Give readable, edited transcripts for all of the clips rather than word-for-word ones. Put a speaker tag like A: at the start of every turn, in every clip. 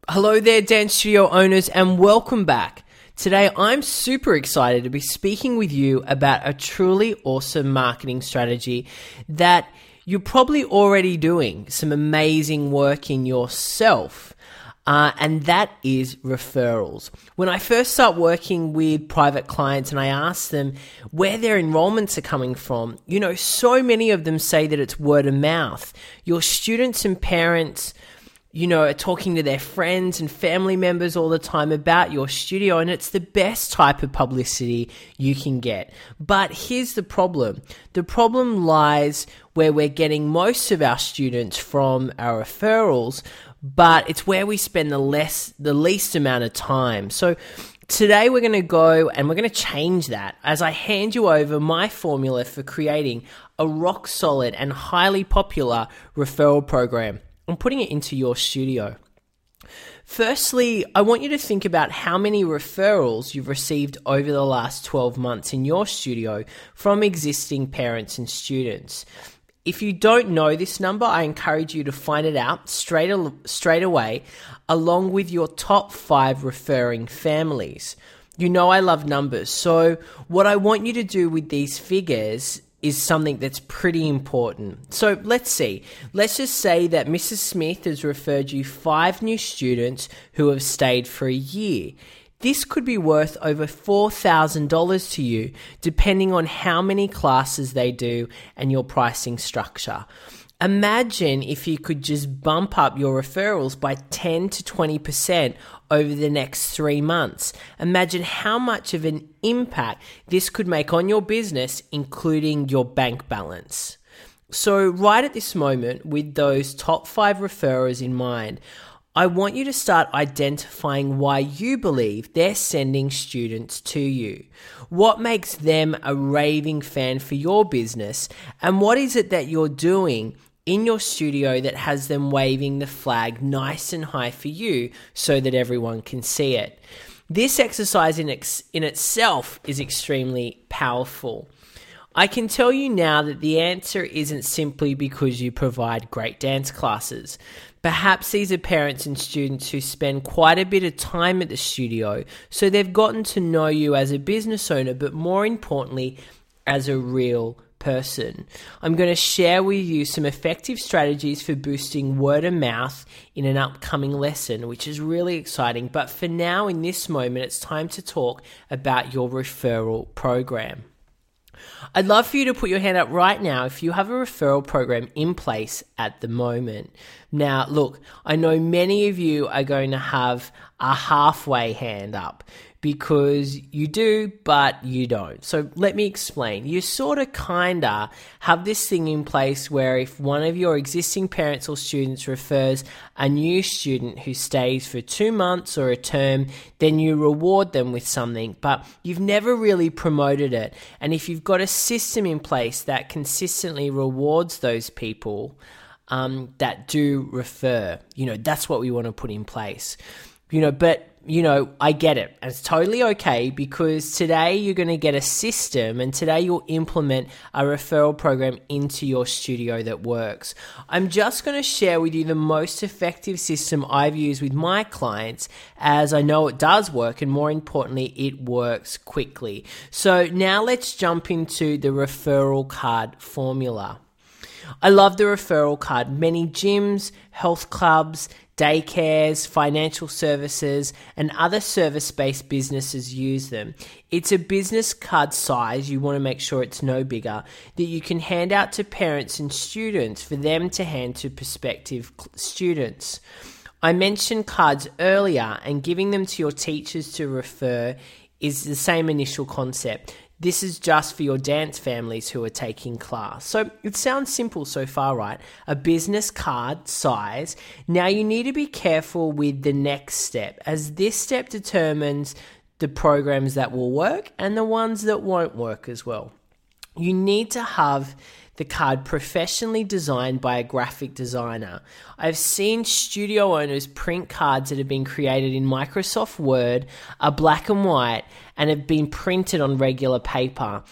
A: Hello there, dance studio owners, and welcome back. Today, I'm super excited to be speaking with you about a truly awesome marketing strategy that you're probably already doing some amazing work in yourself, and that is referrals. When I first start working with private clients and I ask them where their enrollments are coming from, so many of them say that it's word of mouth. Your students and parents are talking to their friends and family members all the time about your studio, and it's the best type of publicity you can get. But here's the problem. The problem lies where we're getting most of our students from our referrals, but it's where we spend the least amount of time. So today we're going to go and we're going to change that as I hand you over my formula for creating a rock solid and highly popular referral program. I'm putting it into your studio. Firstly, I want you to think about how many referrals you've received over the last 12 months in your studio from existing parents and students. If you don't know this number, I encourage you to find it out straight away, along with your top 5 referring families. I love numbers, so what I want you to do with these figures is something that's pretty important. So let's see. Let's just say that Mrs. Smith has referred you 5 new students who have stayed for a year. This could be worth over $4,000 to you, depending on how many classes they do and your pricing structure. Imagine if you could just bump up your referrals by 10 to 20% over the next 3 months. Imagine how much of an impact this could make on your business, including your bank balance. So right at this moment, with those top 5 referrers in mind, I want you to start identifying why you believe they're sending students to you. What makes them a raving fan for your business, and what is it that you're doing in your studio that has them waving the flag nice and high for you so that everyone can see it? This exercise in itself is extremely powerful. I can tell you now that the answer isn't simply because you provide great dance classes. Perhaps these are parents and students who spend quite a bit of time at the studio, so they've gotten to know you as a business owner, but more importantly, as a real person. I'm going to share with you some effective strategies for boosting word of mouth in an upcoming lesson, which is really exciting. But for now, in this moment, it's time to talk about your referral program. I'd love for you to put your hand up right now if you have a referral program in place at the moment. Now, look, I know many of you are going to have a halfway hand up because you do, but you don't. So let me explain. You sort of kinda have this thing in place where if one of your existing parents or students refers a new student who stays for 2 months or a term, then you reward them with something, but you've never really promoted it. And if you've got a system in place that consistently rewards those people that do refer, that's what we want to put in place. But I get it. And it's totally okay because today you're going to get a system and today you'll implement a referral program into your studio that works. I'm just going to share with you the most effective system I've used with my clients, as I know it does work, and more importantly, it works quickly. So now let's jump into the referral card formula. I love the referral card. Many gyms, health clubs, daycares, financial services, and other service-based businesses use them. It's a business card size, you want to make sure it's no bigger, that you can hand out to parents and students for them to hand to prospective students. I mentioned cards earlier, and giving them to your teachers to refer is the same initial concept. This is just for your dance families who are taking class. So it sounds simple so far, right? A business card size. Now you need to be careful with the next step, as this step determines the programs that will work and the ones that won't work as well. You need to have the card professionally designed by a graphic designer. I've seen studio owners print cards that have been created in Microsoft Word, are black and white, and have been printed on regular paper.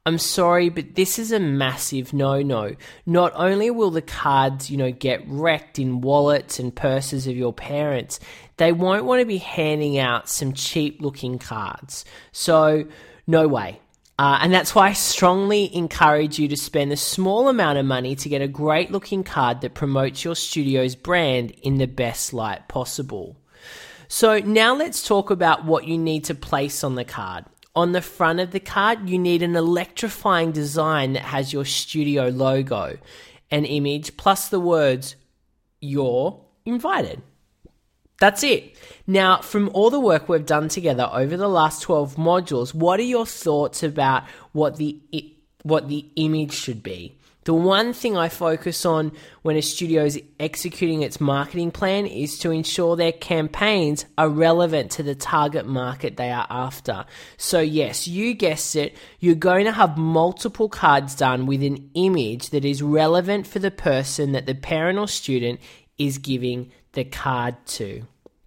A: I'm sorry, but this is a massive no-no. Not only will the cards, get wrecked in wallets and purses of your parents, they won't want to be handing out some cheap-looking cards. So, no way. And that's why I strongly encourage you to spend a small amount of money to get a great-looking card that promotes your studio's brand in the best light possible. So now let's talk about what you need to place on the card. On the front of the card, you need an electrifying design that has your studio logo, an image, plus the words, "You're invited." That's it. Now, from all the work we've done together over the last 12 modules, what are your thoughts about what the image should be? The one thing I focus on when a studio is executing its marketing plan is to ensure their campaigns are relevant to the target market they are after. So yes, you guessed it, you're going to have multiple cards done with an image that is relevant for the person that the parent or student is giving the card to.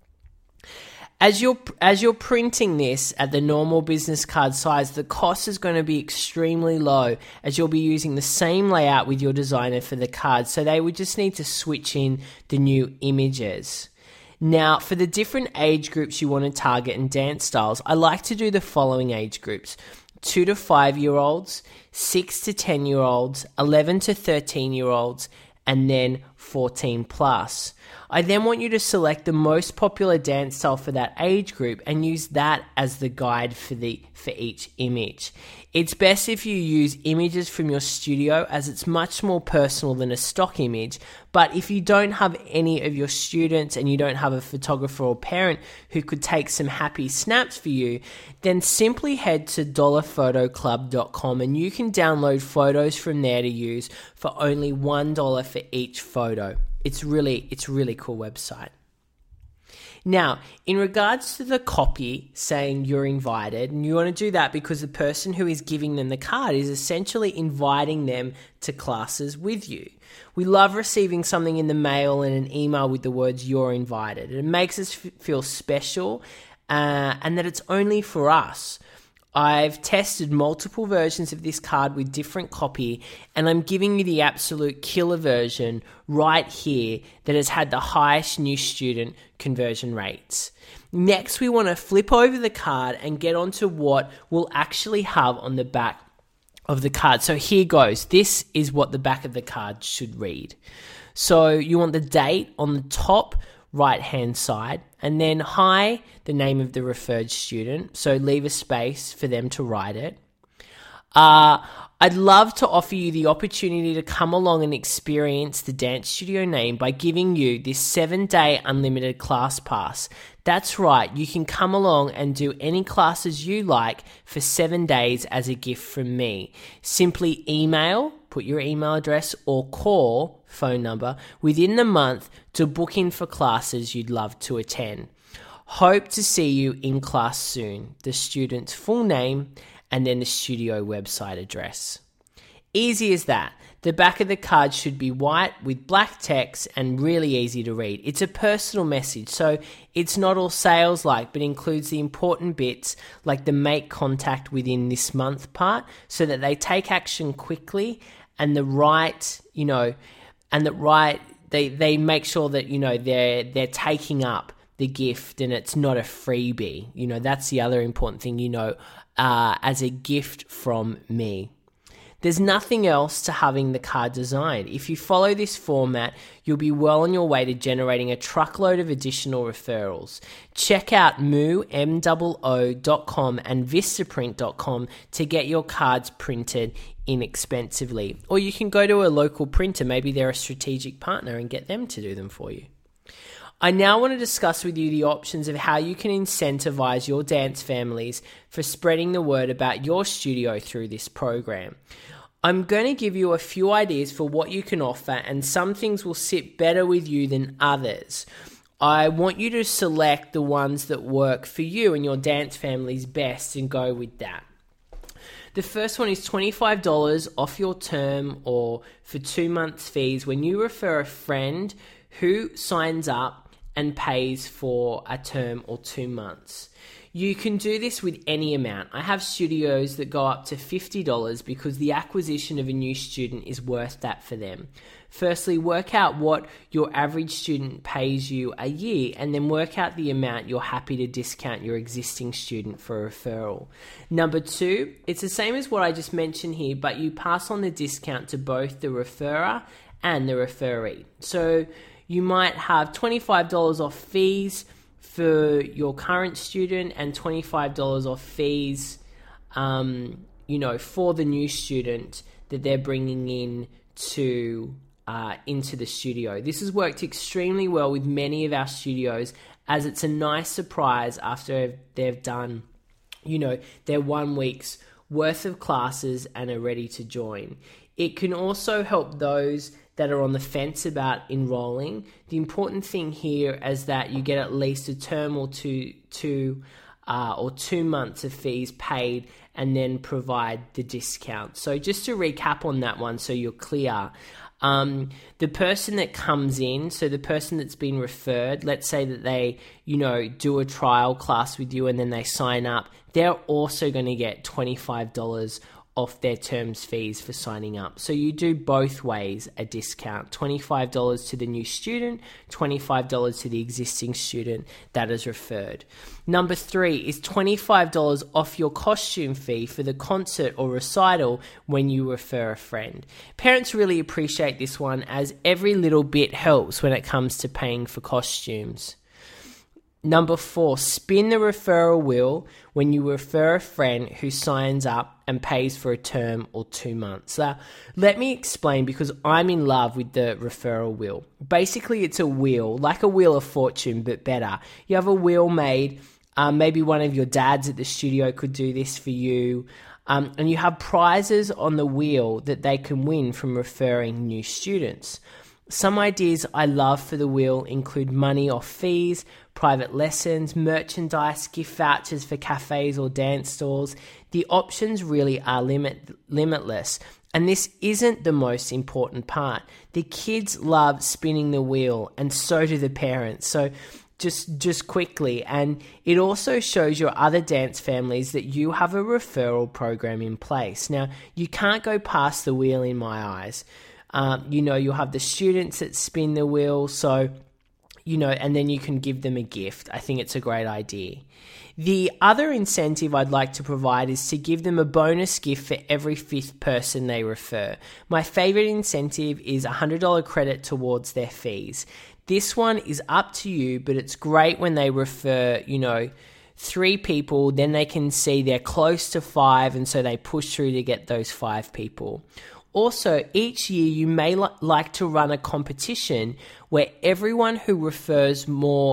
A: As you're printing this at the normal business card size, the cost is going to be extremely low as you'll be using the same layout with your designer for the card. So they would just need to switch in the new images. Now, for the different age groups you want to target and dance styles, I like to do the following age groups: 2 to 5-year-olds, 6 to 10-year-olds, 11 to 13-year-olds, and then 14 plus. I then want you to select the most popular dance style for that age group and use that as the guide for each image. It's best if you use images from your studio as it's much more personal than a stock image, but if you don't have any of your students and you don't have a photographer or parent who could take some happy snaps for you, then simply head to dollarphotoclub.com and you can download photos from there to use for only $1 for each photo. It's really cool website. Now, in regards to the copy saying you're invited, and you want to do that because the person who is giving them the card is essentially inviting them to classes with you. We love receiving something in the mail and an email with the words "you're invited." It makes us feel special and that it's only for us. I've tested multiple versions of this card with different copy, and I'm giving you the absolute killer version right here that has had the highest new student conversion rates. Next, we want to flip over the card and get onto what we'll actually have on the back of the card. So here goes. This is what the back of the card should read. So you want the date on the top right-hand side, and then hi, the name of the referred student, so leave a space for them to write it. I'd love to offer you the opportunity to come along and experience the Dance Studio name by giving you this 7-day unlimited class pass. That's right, you can come along and do any classes you like for 7 days as a gift from me. Simply email, put your email address or call, phone number, within the month to book in for classes you'd love to attend. Hope to see you in class soon. The student's full name and then the studio website address. Easy as that. The back of the card should be white with black text and really easy to read. It's a personal message, so it's not all sales-like, but includes the important bits like the make contact within this month part so that they take action quickly and they make sure that, they're taking up the gift and it's not a freebie. That's the other important thing, as a gift from me. There's nothing else to having the card designed. If you follow this format, you'll be well on your way to generating a truckload of additional referrals. Check out MOO.com and Vistaprint.com to get your cards printed inexpensively. Or you can go to a local printer, maybe they're a strategic partner, and get them to do them for you. I now want to discuss with you the options of how you can incentivize your dance families for spreading the word about your studio through this program. I'm going to give you a few ideas for what you can offer, and some things will sit better with you than others. I want you to select the ones that work for you and your dance family's best and go with that. The first one is $25 off your term or for 2 months fees when you refer a friend who signs up and pays for a term or 2 months. You can do this with any amount. I have studios that go up to $50 because the acquisition of a new student is worth that for them. Firstly, work out what your average student pays you a year and then work out the amount you're happy to discount your existing student for a referral. Number 2, it's the same as what I just mentioned here, but you pass on the discount to both the referrer and the referee. So you might have $25 off fees for your current student and $25 off fees, for the new student that they're bringing in into the studio. This has worked extremely well with many of our studios, as it's a nice surprise after they've done, their 1 week's worth of classes and are ready to join. It can also help those that are on the fence about enrolling. The important thing here is that you get at least a term or two months of fees paid and then provide the discount. So just to recap on that one so you're clear, the person that comes in, so the person that's been referred, let's say that they, do a trial class with you and then they sign up, they're also going to get $25 off their terms fees for signing up. So you do both ways a discount, $25 to the new student, $25 to the existing student that is referred. Number 3 is $25 off your costume fee for the concert or recital when you refer a friend. Parents really appreciate this one, as every little bit helps when it comes to paying for costumes. Number 4, spin the referral wheel when you refer a friend who signs up and pays for a term or 2 months. Now, let me explain, because I'm in love with the referral wheel. Basically, it's a wheel, like a wheel of fortune, but better. You have a wheel made, maybe one of your dads at the studio could do this for you, and you have prizes on the wheel that they can win from referring new students. Some ideas I love for the wheel include money off fees, private lessons, merchandise, gift vouchers for cafes or dance stalls. The options really are limitless. And this isn't the most important part. The kids love spinning the wheel, and so do the parents. So just quickly, and it also shows your other dance families that you have a referral program in place. Now, you can't go past the wheel in my eyes. You'll have the students that spin the wheel, so, and then you can give them a gift. I think it's a great idea. The other incentive I'd like to provide is to give them a bonus gift for every 5th person they refer. My favorite incentive is $100 credit towards their fees. This one is up to you, but it's great when they refer, 3 people, then they can see they're close to 5, and so they push through to get those 5 people. Also, each year you may like to run a competition where everyone who refers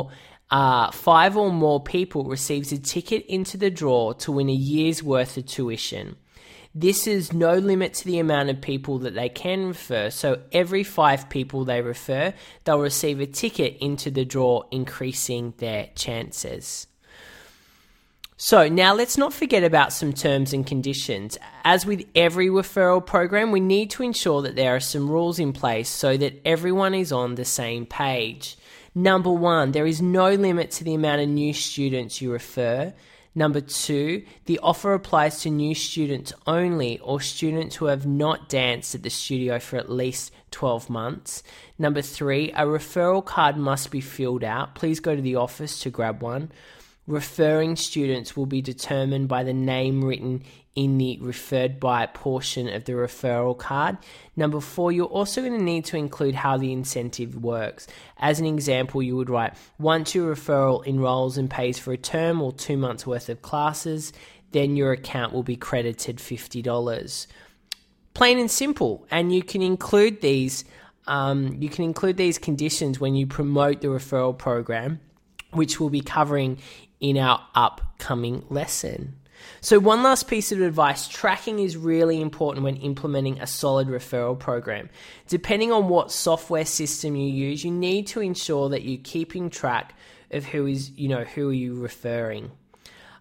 A: 5 or more people receives a ticket into the draw to win a year's worth of tuition. This is no limit to the amount of people that they can refer, so every 5 people they refer, they'll receive a ticket into the draw, increasing their chances. So now let's not forget about some terms and conditions. As with every referral program, we need to ensure that there are some rules in place so that everyone is on the same page. Number 1, there is no limit to the amount of new students you refer. Number 2, the offer applies to new students only, or students who have not danced at the studio for at least 12 months. Number 3, a referral card must be filled out. Please go to the office to grab one. Referring students will be determined by the name written in the referred by portion of the referral card. Number 4, you're also going to need to include how the incentive works. As an example, you would write, once your referral enrolls and pays for a term or 2 months worth of classes, then your account will be credited $50. Plain and simple. And you can include these conditions when you promote the referral program, which we'll be covering in our upcoming lesson. So one last piece of advice, tracking is really important when implementing a solid referral program. Depending on what software system you use, you need to ensure that you're keeping track of who are you referring.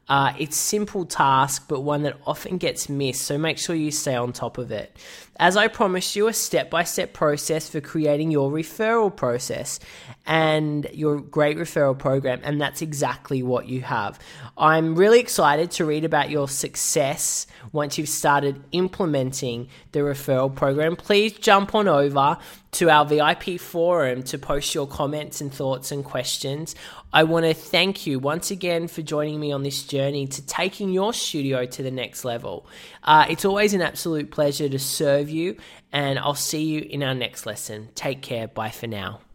A: It's a simple task, but one that often gets missed, so make sure you stay on top of it. As I promised you, a step-by-step process for creating your referral process and your great referral program, and that's exactly what you have. I'm really excited to read about your success once you've started implementing the referral program. Please jump on over to our VIP forum to post your comments and thoughts and questions. I want to thank you once again for joining me on this journey to taking your studio to the next level. It's always an absolute pleasure to serve you, and I'll see you in our next lesson. Take care. Bye for now.